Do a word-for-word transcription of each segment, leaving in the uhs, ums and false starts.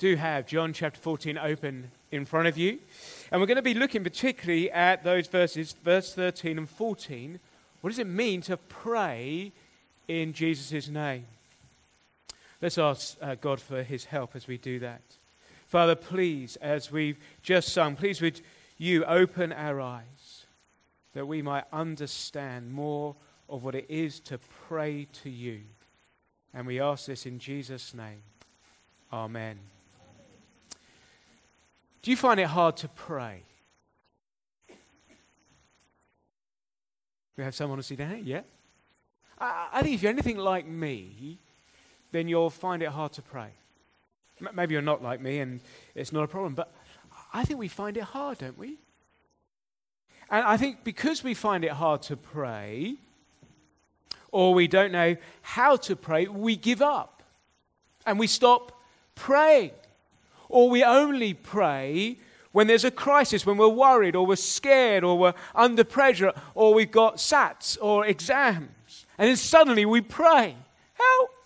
do have John chapter fourteen open in front of you. And we're going to be looking particularly at those verses, verse thirteen and fourteen. What does it mean to pray in Jesus' name? Let's ask uh, God for his help as we do that. Father, please, as we've just sung, please would you open our eyes that we might understand more of what it is to pray to you. And we ask this in Jesus' name. Amen. Do you find it hard to pray? We have someone to see down here? Yeah? I, I think if you're anything like me, then you'll find it hard to pray. M- maybe you're not like me and it's not a problem, but I think we find it hard, don't we? And I think because we find it hard to pray, or we don't know how to pray, we give up and we stop praying. Or we only pray when there's a crisis, when we're worried or we're scared or we're under pressure or we've got SATs or exams. And then suddenly we pray, help.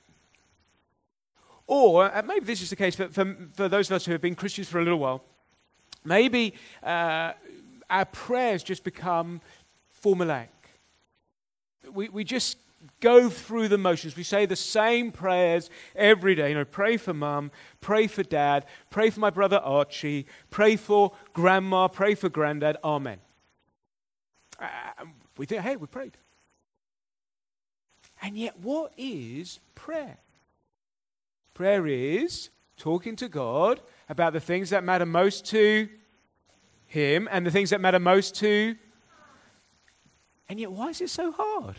Or, uh, maybe this is the case for, for, for those of us who have been Christians for a little while, maybe uh, our prayers just become formulaic. We, we just go through the motions. We say the same prayers every day. You know, pray for mum, pray for dad, pray for my brother Archie, pray for grandma, pray for granddad. Amen. Uh, we think, hey, we prayed. And yet, what is prayer? Prayer is talking to God about the things that matter most to him and the things that matter most to. And yet, why is it so hard?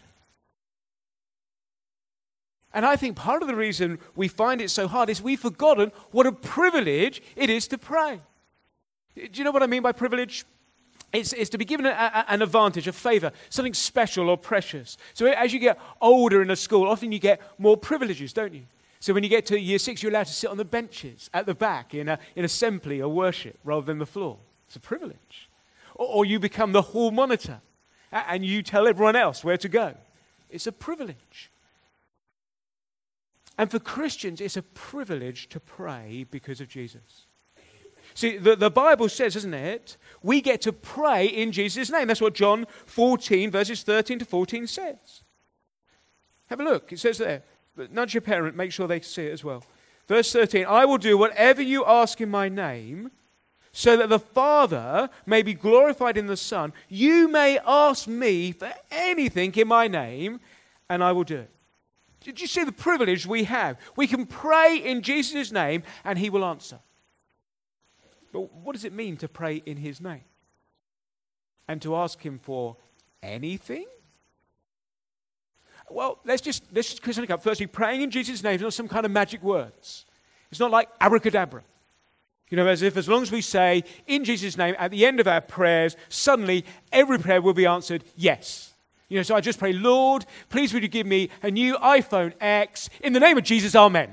And I think part of the reason we find it so hard is we've forgotten what a privilege it is to pray. Do you know what I mean by privilege? It's, it's to be given a, a, an advantage, a favor, something special or precious. So as you get older in a school, often you get more privileges, don't you? So when you get to year six, you're allowed to sit on the benches at the back in, a, in assembly or worship rather than the floor. It's a privilege. Or, or you become the hall monitor and you tell everyone else where to go. It's a privilege. And for Christians, it's a privilege to pray because of Jesus. See, the, the Bible says, doesn't it, we get to pray in Jesus' name. That's what John fourteen, verses thirteen to fourteen says. Have a look. It says there, nudge your parent, make sure they see it as well. Verse thirteen, I will do whatever you ask in my name, so that the Father may be glorified in the Son. You may ask me for anything in my name, and I will do it. Did you see the privilege we have? We can pray in Jesus' name and he will answer. But what does it mean to pray in his name? And to ask him for anything? Well, let's just, let's just clear up. Firstly, praying in Jesus' name is not some kind of magic words. It's not like abracadabra. You know, as if as long as we say in Jesus' name at the end of our prayers, suddenly every prayer will be answered yes. You know, so I just pray, Lord, please would you give me a new iPhone X in the name of Jesus, amen.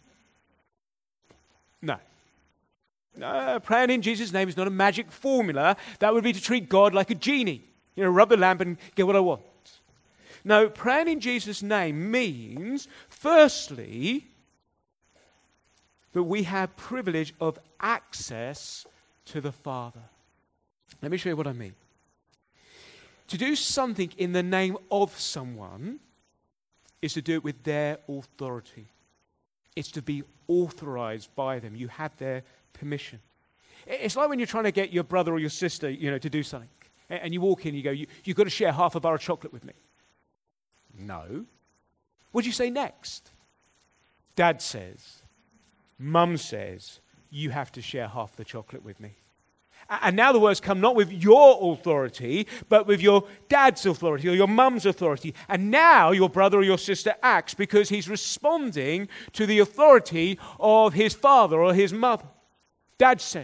No. No, praying in Jesus' name is not a magic formula. That would be to treat God like a genie. You know, rub the lamp and get what I want. No, praying in Jesus' name means, firstly, that we have privilege of access to the Father. Let me show you what I mean. To do something in the name of someone is to do it with their authority. It's to be authorized by them. You have their permission. It's like when you're trying to get your brother or your sister, you know, to do something. And you walk in and you go, you, you've got to share half a bar of chocolate with me. No. What do you say next? Dad says, Mum says, you have to share half the chocolate with me. And now the words come not with your authority, but with your dad's authority or your mum's authority. And now your brother or your sister acts because he's responding to the authority of his father or his mother. Dad says.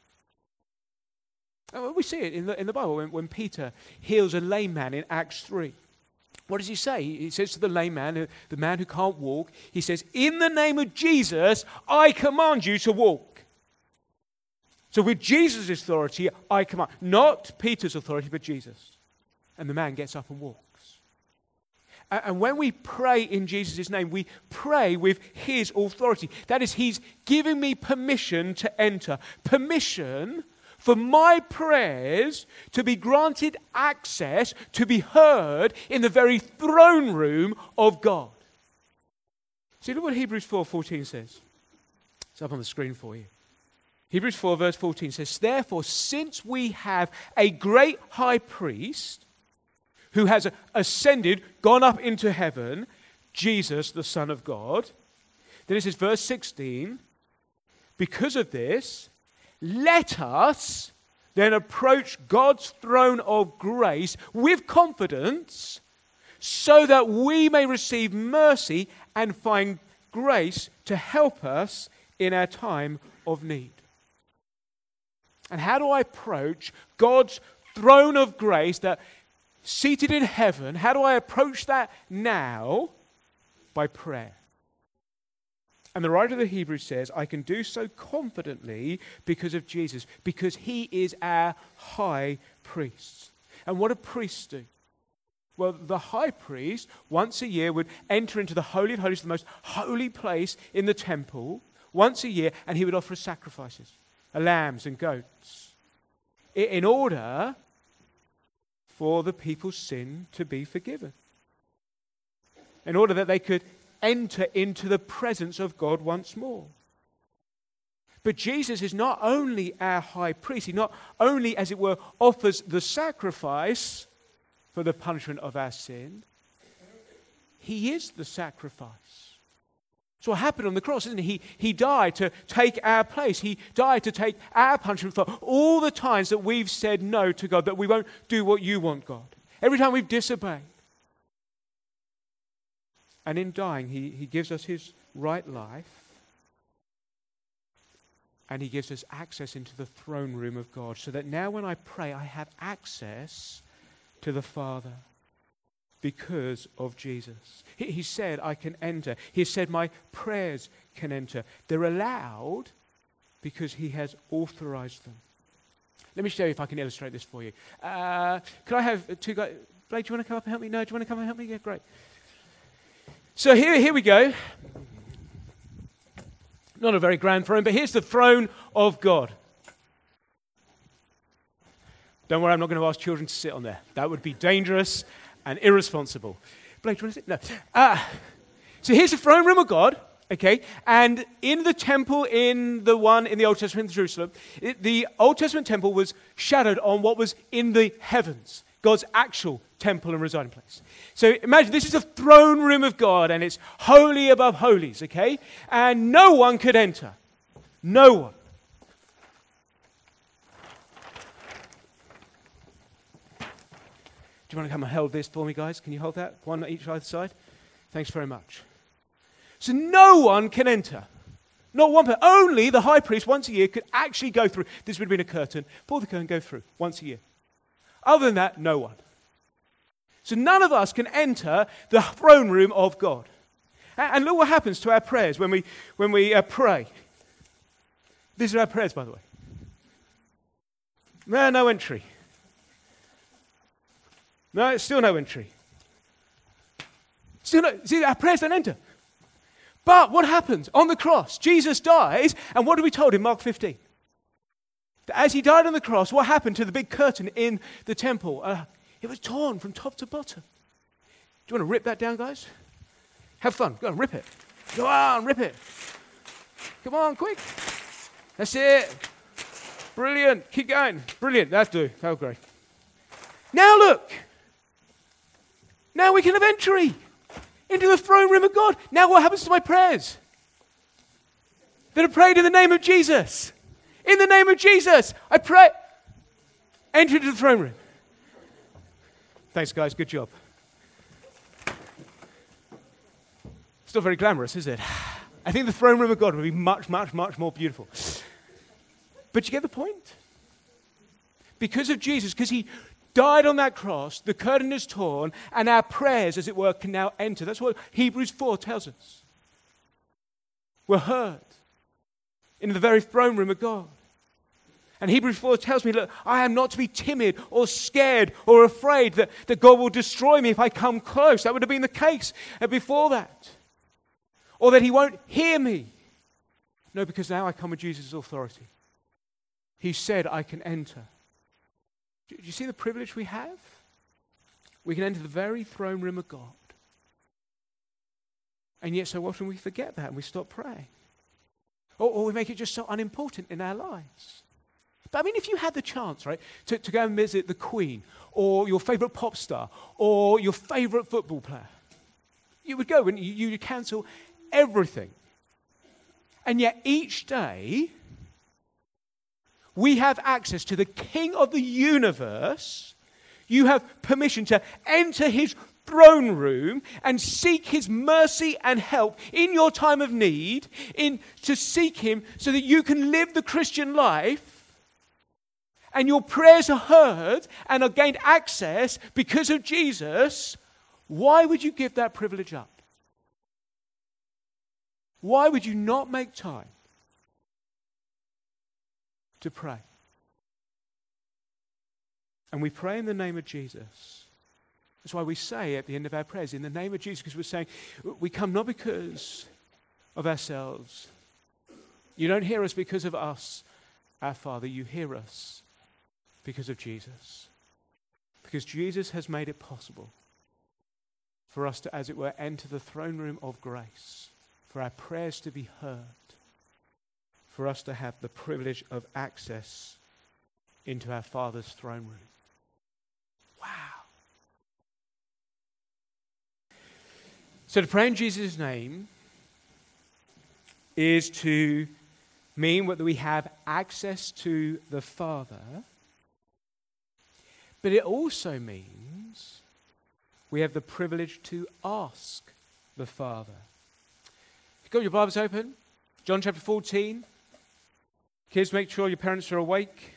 And we see it in the, in the Bible when, when Peter heals a lame man in Acts three. What does he say? He says to the lame man, the man who can't walk, he says, in the name of Jesus, I command you to walk. So with Jesus' authority, I command. Not Peter's authority, but Jesus. And the man gets up and walks. And when we pray in Jesus' name, we pray with his authority. That is, he's giving me permission to enter. Permission for my prayers to be granted access, to be heard in the very throne room of God. See, look what Hebrews four fourteen says. It's up on the screen for you. Hebrews four verse fourteen says, therefore, since we have a great high priest who has ascended, gone up into heaven, Jesus, the Son of God. Then it says, verse sixteen, because of this, let us then approach God's throne of grace with confidence so that we may receive mercy and find grace to help us in our time of need. And how do I approach God's throne of grace that seated in heaven? How do I approach that now? By prayer. And the writer of the Hebrews says, I can do so confidently because of Jesus, because he is our high priest. And what do priests do? Well, the high priest once a year would enter into the Holy of Holies, the most holy place in the temple, once a year, and he would offer sacrifices, lambs and goats, in order for the people's sin to be forgiven, in order that they could enter into the presence of God once more. But Jesus is not only our high priest, he not only, as it were, offers the sacrifice for the punishment of our sin, he is the sacrifice. That's what happened on the cross, isn't it? He, he died to take our place. He died to take our punishment for all the times that we've said no to God, that we won't do what you want, God. Every time we've disobeyed. And in dying, he, he gives us his right life. And he gives us access into the throne room of God, so that now when I pray, I have access to the Father because of Jesus. He, he said, I can enter. He said, my prayers can enter. They're allowed because he has authorized them. Let me show you if I can illustrate this for you. Uh, could I have two guys? Blake, do you want to come up and help me? No, do you want to come and help me? Yeah, great. So here, here we go. Not a very grand throne, but here's the throne of God. Don't worry, I'm not going to ask children to sit on there. That would be dangerous and irresponsible. Blake, do you want to sit? No. Uh, so here's the throne room of God, okay? And in the temple, in the one in the Old Testament in Jerusalem, it, the Old Testament temple was shadowed on what was in the heavens, God's actual temple and residing place. So imagine this is a throne room of God, and it's holy above holies, okay? And no one could enter. No one. Do you want to come and hold this for me, guys? Can you hold that? One each either side? Thanks very much. So no one can enter. Not one person. Only the high priest once a year could actually go through. This would have been a curtain. Pull the curtain, go through once a year. Other than that, no one. So none of us can enter the throne room of God. And look what happens to our prayers when we, when we uh, pray. These are our prayers, by the way. No, no entry. No, it's still no entry. Still no, see, our prayers don't enter. But what happens? On the cross, Jesus dies, and what are we told in Mark fifteen? That as he died on the cross, what happened to the big curtain in the temple? Uh, it was torn from top to bottom. Do you want to rip that down, guys? Have fun. Go on, rip it. Go on, rip it. Come on, quick. That's it. Brilliant. Keep going. Brilliant. That's do. That was great. Now look. Now we can have entry into the throne room of God. Now what happens to my prayers? That are prayed in the name of Jesus. In the name of Jesus, I pray. Enter into the throne room. Thanks, guys. Good job. Still very glamorous, is it? I think the throne room of God would be much, much, much more beautiful. But you get the point? Because of Jesus, because he died on that cross, the curtain is torn, and our prayers, as it were, can now enter. That's what Hebrews four tells us. We're heard in the very throne room of God. And Hebrews four tells me, look, I am not to be timid or scared or afraid that, that God will destroy me if I come close. That would have been the case before that. Or that he won't hear me. No, because now I come with Jesus' authority. He said I can enter. Do you see the privilege we have? We can enter the very throne room of God. And yet so often we forget that and we stop praying. Or, or we make it just so unimportant in our lives. But I mean, if you had the chance, right, to, to go and visit the Queen or your favorite pop star or your favorite football player, you would go and you, you'd cancel everything. And yet each day, we have access to the King of the universe. You have permission to enter his throne room and seek his mercy and help in your time of need, in to seek him so that you can live the Christian life and your prayers are heard and are gained access because of Jesus. Why would you give that privilege up? Why would you not make time to pray? And we pray in the name of Jesus. That's why we say at the end of our prayers, in the name of Jesus, because we're saying, we come not because of ourselves. You don't hear us because of us, our Father. You hear us because of Jesus. Because Jesus has made it possible for us to, as it were, enter the throne room of grace, for our prayers to be heard, for us to have the privilege of access into our Father's throne room. Wow. So to pray in Jesus' name is to mean that we have access to the Father, but it also means we have the privilege to ask the Father. You've got your Bibles open, John chapter fourteen. Kids, make sure your parents are awake.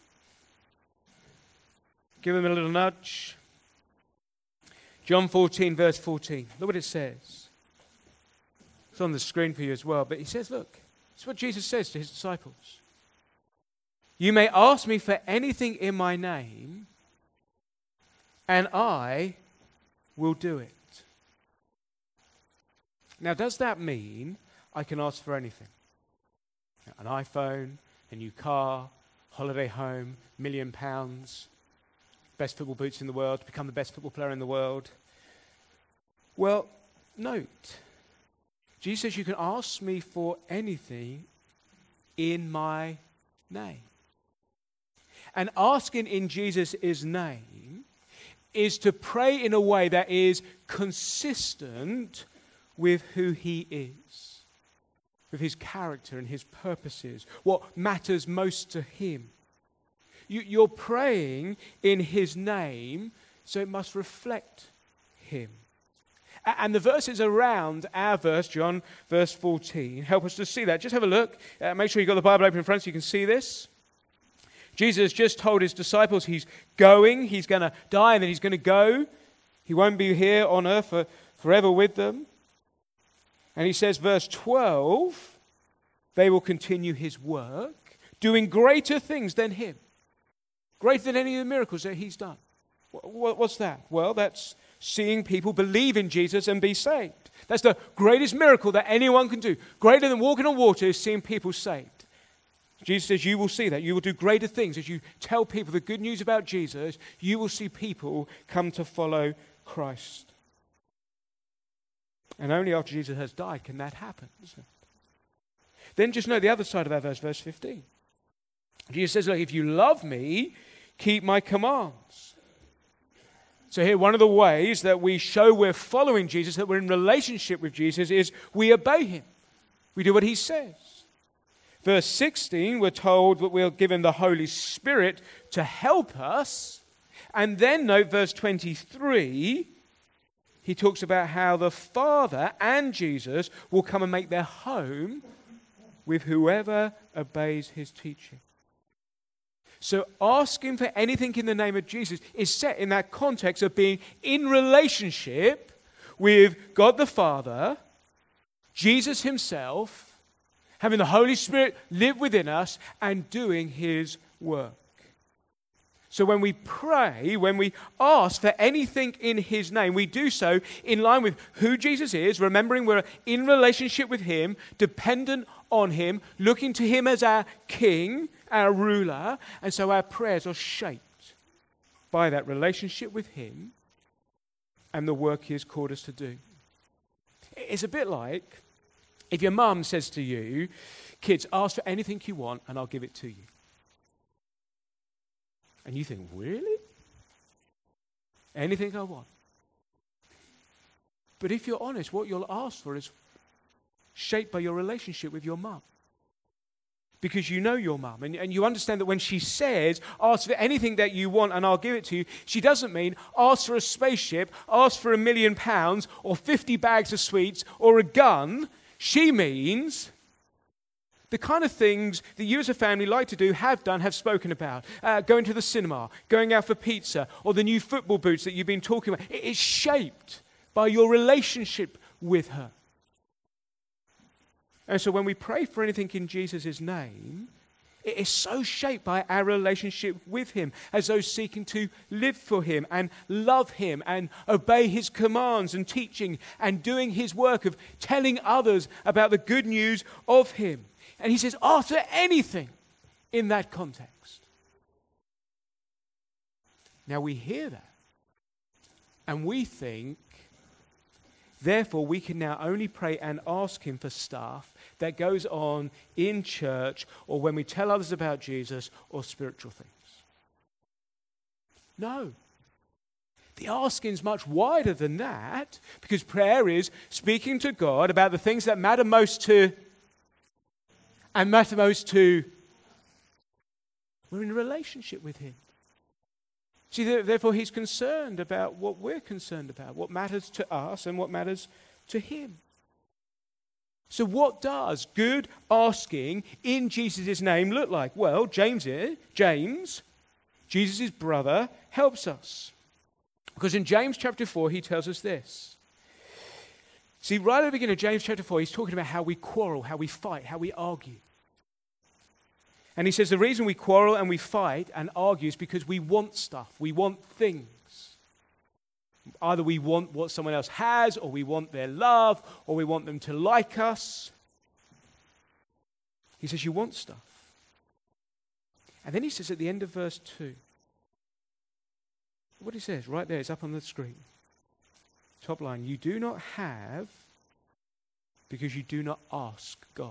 Give them a little nudge. John fourteen, verse fourteen. Look what it says. It's on the screen for you as well. But he says, look, it's what Jesus says to his disciples. You may ask me for anything in my name, and I will do it. Now, does that mean I can ask for anything? An iPhone, a new car, holiday home, million pounds, best football boots in the world, to become the best football player in the world? Well, note, Jesus says you can ask me for anything in my name. And asking in Jesus' name is to pray in a way that is consistent with who he is, with his character and his purposes, what matters most to him. You, you're praying in his name, so it must reflect him. A- and the verses around our verse, John, verse fourteen, help us to see that. Just have a look. Uh, make sure you've got the Bible open in front so you can see this. Jesus just told his disciples he's going, he's going to die, and then he's going to go. He won't be here on earth for, forever with them. And he says, verse twelve, they will continue his work, doing greater things than him. Greater than any of the miracles that he's done. What's that? Well, that's seeing people believe in Jesus and be saved. That's the greatest miracle that anyone can do. Greater than walking on water is seeing people saved. Jesus says you will see that. You will do greater things. As you tell people the good news about Jesus, you will see people come to follow Christ. And only after Jesus has died can that happen, isn't it? Then just note the other side of that verse, verse fifteen. Jesus says, look, if you love me, keep my commands. So here, one of the ways that we show we're following Jesus, that we're in relationship with Jesus, is we obey him. We do what he says. Verse sixteen, we're told that we're given the Holy Spirit to help us. And then note verse twenty-three, he talks about how the Father and Jesus will come and make their home with whoever obeys his teaching. So asking for anything in the name of Jesus is set in that context of being in relationship with God the Father, Jesus himself, having the Holy Spirit live within us and doing his work. So when we pray, when we ask for anything in his name, we do so in line with who Jesus is, remembering we're in relationship with him, dependent on him, looking to him as our king, our ruler, and so our prayers are shaped by that relationship with him and the work he has called us to do. It's a bit like if your mum says to you, kids, ask for anything you want and I'll give it to you. And you think, really? Anything I want. But if you're honest, what you'll ask for is shaped by your relationship with your mum. Because you know your mum, and, and you understand that when she says, ask for anything that you want and I'll give it to you, she doesn't mean ask for a spaceship, ask for a million pounds, or fifty bags of sweets, or a gun. She means the kind of things that you as a family like to do, have done, have spoken about. Uh, going to the cinema, going out for pizza, or the new football boots that you've been talking about. It is shaped by your relationship with her. And so when we pray for anything in Jesus' name, it is so shaped by our relationship with him, as those seeking to live for him and love him and obey his commands and teaching and doing his work of telling others about the good news of him. And he says, ask for anything in that context. Now we hear that and we think, therefore we can now only pray and ask him for stuff that goes on in church or when we tell others about Jesus or spiritual things. No. The asking is much wider than that, because prayer is speaking to God about the things that matter most to and matter most to. We're in a relationship with him. See, therefore he's concerned about what we're concerned about, what matters to us and what matters to him. So what does good asking in Jesus' name look like? Well, James here, James, Jesus' brother, helps us. Because in James chapter four, he tells us this. See, right at the beginning of James chapter four, he's talking about how we quarrel, how we fight, how we argue. And he says the reason we quarrel and we fight and argue is because we want stuff. We want things. Either we want what someone else has, or we want their love, or we want them to like us. He says you want stuff. And then he says at the end of verse two, what he says right there, it's up on the screen. Top line, you do not have because you do not ask God.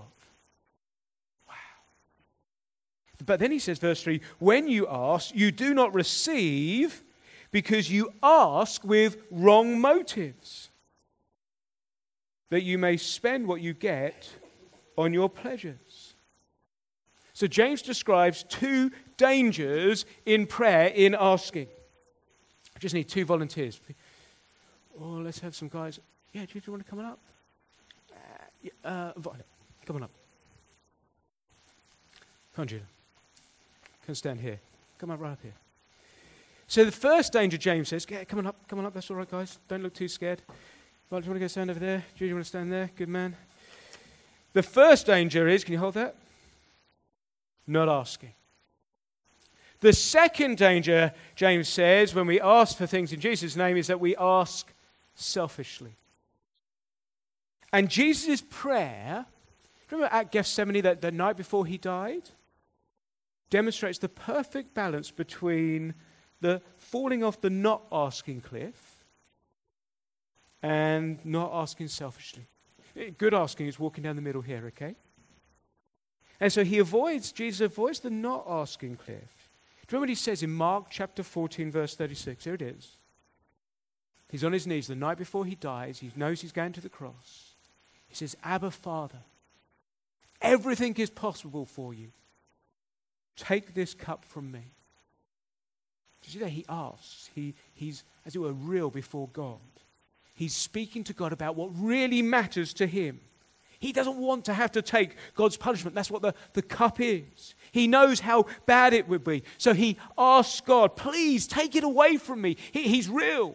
But then he says, verse three, when you ask, you do not receive because you ask with wrong motives, that you may spend what you get on your pleasures. So James describes two dangers in prayer, in asking. I just need two volunteers. Oh, let's have some guys. Yeah, do you want to come on up? Uh, yeah, uh, come on up. Come on, Judah. Come stand here. Come up right up here. So the first danger, James says, yeah, come on up, come on up, that's all right, guys. Don't look too scared. Right, do you want to go stand over there? Judy, you want to stand there? Good man. The first danger is, can you hold that? Not asking. The second danger, James says, when we ask for things in Jesus' name, is that we ask selfishly. And Jesus' prayer, remember at Gethsemane, that the night before he died, demonstrates the perfect balance between the falling off the not asking cliff and not asking selfishly. Good asking is walking down the middle here, okay? And so he avoids, Jesus avoids the not asking cliff. Do you remember what he says in Mark chapter fourteen, verse thirty-six? Here it is. He's on his knees the night before he dies. He knows he's going to the cross. He says, Abba, Father, everything is possible for you. Take this cup from me. Did you see that? He asks. He, he's, as it were, real before God. He's speaking to God about what really matters to him. He doesn't want to have to take God's punishment. That's what the, the cup is. He knows how bad it would be. So he asks God, please take it away from me. He, he's real.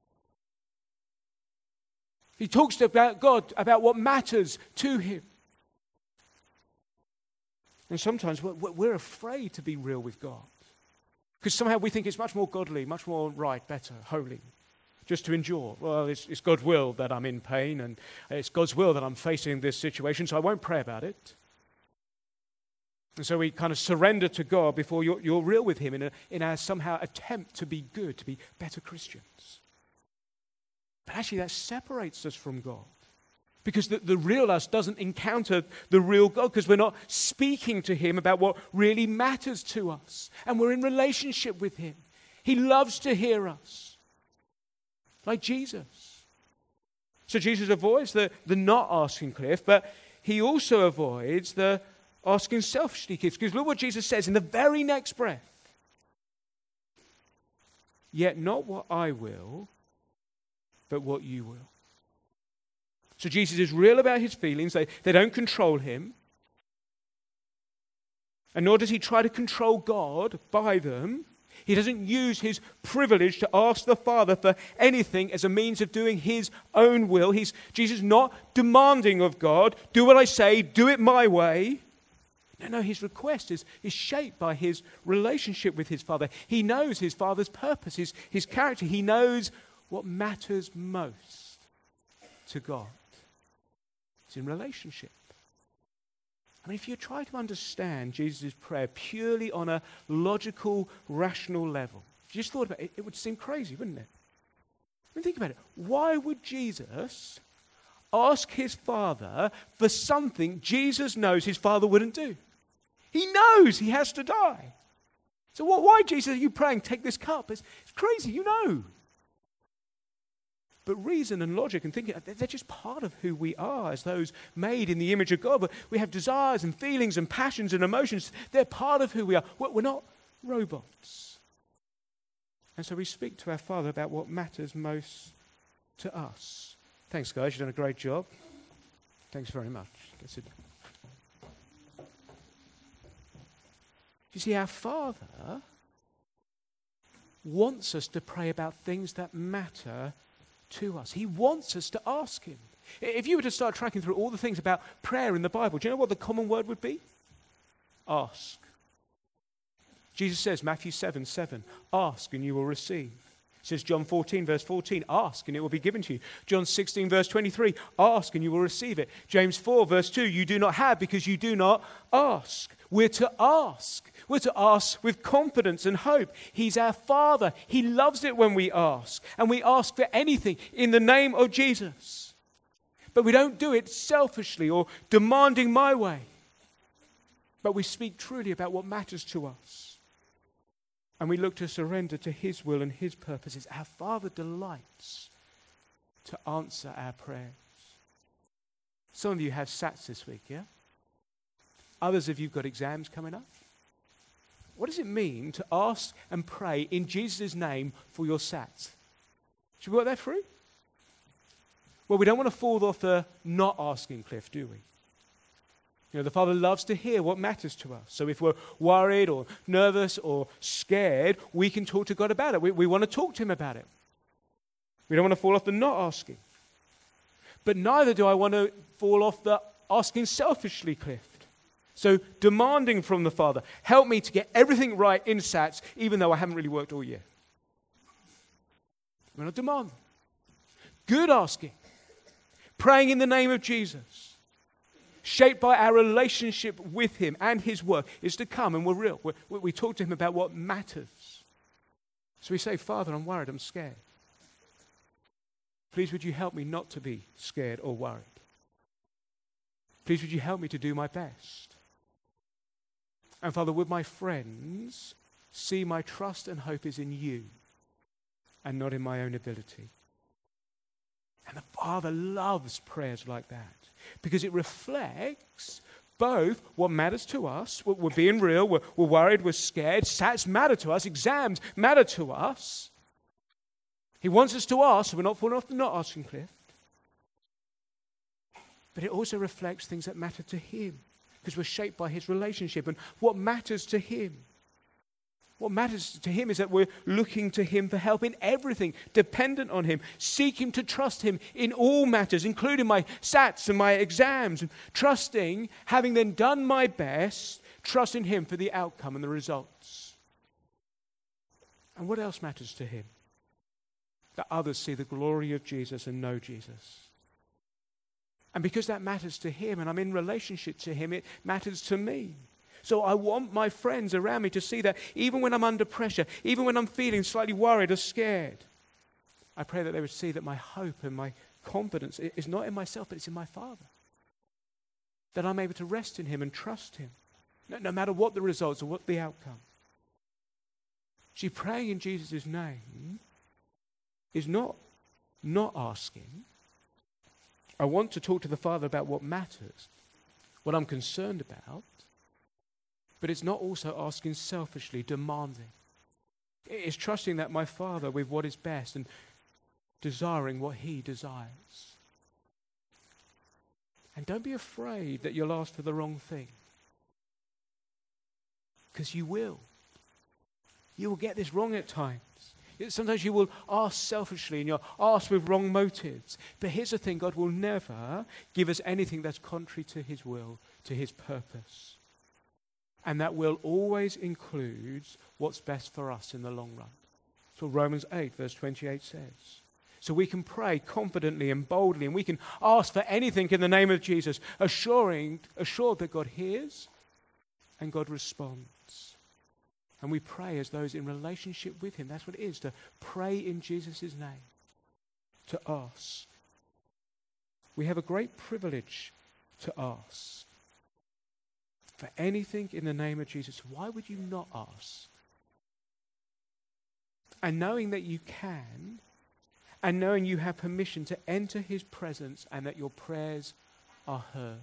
He talks about God, about what matters to him. And sometimes we're, we're afraid to be real with God. Because somehow we think it's much more godly, much more right, better, holy, just to endure. Well, it's, it's God's will that I'm in pain, and it's God's will that I'm facing this situation, so I won't pray about it. And so we kind of surrender to God before you're, you're real with him in, a, in our somehow attempt to be good, to be better Christians. But actually that separates us from God. Because the, the real us doesn't encounter the real God, because we're not speaking to him about what really matters to us. And we're in relationship with him. He loves to hear us. Like Jesus. So Jesus avoids the, the not asking Cliff, but he also avoids the asking selfishly Cliff. Because look what Jesus says in the very next breath. Yet not what I will, but what you will. So Jesus is real about his feelings. They, they don't control him. And nor does he try to control God by them. He doesn't use his privilege to ask the Father for anything as a means of doing his own will. He's, Jesus is not demanding of God, do what I say, do it my way. No, no, his request is, is shaped by his relationship with his Father. He knows his Father's purpose, his, his character. He knows what matters most to God. It's in relationship. I mean, if you try to understand Jesus' prayer purely on a logical, rational level, if you just thought about it, it would seem crazy, wouldn't it? I mean, think about it. Why would Jesus ask his Father for something Jesus knows his Father wouldn't do? He knows he has to die. So what, why, Jesus, are you praying, take this cup? It's, it's crazy, you know. But reason and logic and thinking, they're just part of who we are as those made in the image of God. But we have desires and feelings and passions and emotions. They're part of who we are. We're not robots. And so we speak to our Father about what matters most to us. Thanks, guys. You've done a great job. Thanks very much. Get sit down. You see, our Father wants us to pray about things that matter to us. He wants us to ask him. If you were to start tracking through all the things about prayer in the Bible, do you know what the common word would be? Ask. Jesus says, Matthew seven, seven, ask and you will receive. It says John fourteen, verse fourteen, ask and it will be given to you. John sixteen, verse twenty-three, ask and you will receive it. James four, verse two, you do not have because you do not ask. We're to ask. We're to ask with confidence and hope. He's our Father. He loves it when we ask. And we ask for anything in the name of Jesus. But we don't do it selfishly or demanding my way. But we speak truly about what matters to us. And we look to surrender to his will and his purposes. Our Father delights to answer our prayers. Some of you have SATs this week, yeah? Others of you have got exams coming up. What does it mean to ask and pray in Jesus' name for your SATs? Should we work that through? Well, we don't want to fall off the not asking cliff, do we? You know, the Father loves to hear what matters to us. So if we're worried or nervous or scared, we can talk to God about it. We, we want to talk to him about it. We don't want to fall off the not asking. But neither do I want to fall off the asking selfishly cliff. So demanding from the Father, help me to get everything right in SATs, even though I haven't really worked all year. We're not demanding. Good asking. Praying in the name of Jesus. Shaped by our relationship with him and his work is to come, and we're real. We're, we talk to him about what matters. So we say, Father, I'm worried, I'm scared. Please would you help me not to be scared or worried. Please would you help me to do my best. And Father, would my friends see my trust and hope is in you and not in my own ability. And the Father loves prayers like that because it reflects both what matters to us, we're being real, we're, we're worried, we're scared, SATs matter to us, exams matter to us. He wants us to ask, so we're not falling off the not asking cliff. But it also reflects things that matter to him because we're shaped by his relationship and what matters to him. What matters to him is that we're looking to him for help in everything, dependent on him, seeking to trust him in all matters, including my SATs and my exams, and trusting, having then done my best, Trust in him for the outcome and the results. And what else matters to him? That others see the glory of Jesus and know Jesus. And because that matters to him and I'm in relationship to him, it matters to me. So I want my friends around me to see that even when I'm under pressure, even when I'm feeling slightly worried or scared, I pray that they would see that my hope and my confidence is not in myself, but it's in my Father. That I'm able to rest in him and trust him, no, no matter what the results or what the outcome. See, praying in Jesus' name is not not asking. I want to talk to the Father about what matters, what I'm concerned about, but it's not also asking selfishly, demanding. It's trusting that my Father with what is best and desiring what he desires. And don't be afraid that you'll ask for the wrong thing, because you will. You will get this wrong at times. Sometimes you will ask selfishly and you'll ask with wrong motives. But here's the thing, God will never give us anything that's contrary to his will, to his purpose. And that will always includes what's best for us in the long run. That's what Romans eight verse twenty-eight says. So we can pray confidently and boldly, and we can ask for anything in the name of Jesus, assuring, assured that God hears and God responds. And we pray as those in relationship with him. That's what it is, to pray in Jesus' name, to ask. We have a great privilege to ask for anything in the name of Jesus. Why would you not ask? And knowing that you can, and knowing you have permission to enter his presence and that your prayers are heard.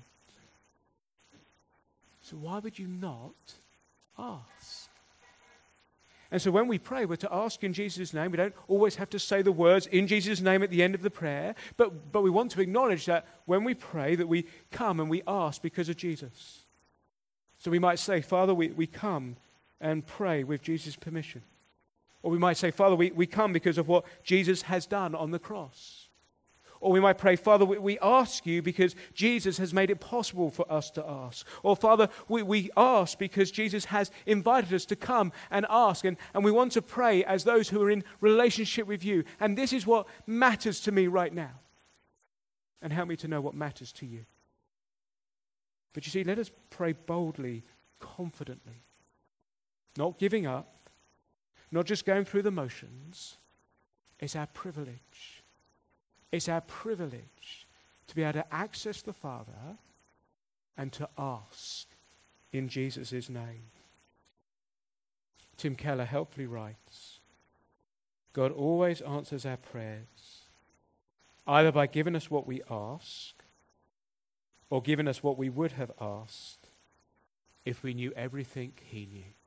So why would you not ask? And so when we pray, we're to ask in Jesus' name. We don't always have to say the words in Jesus' name at the end of the prayer, but, but we want to acknowledge that when we pray that we come and we ask because of Jesus. So we might say, Father, we, we come and pray with Jesus' permission. Or we might say, Father, we, we come because of what Jesus has done on the cross. Or we might pray, Father, we, we ask you because Jesus has made it possible for us to ask. Or Father, we, we ask because Jesus has invited us to come and ask. And, and we want to pray as those who are in relationship with you. And this is what matters to me right now. And help me to know what matters to you. But you see, let us pray boldly, confidently. Not giving up. Not just going through the motions. It's our privilege. It's our privilege to be able to access the Father and to ask in Jesus' name. Tim Keller helpfully writes, God always answers our prayers, either by giving us what we ask or giving us what we would have asked if we knew everything he knew.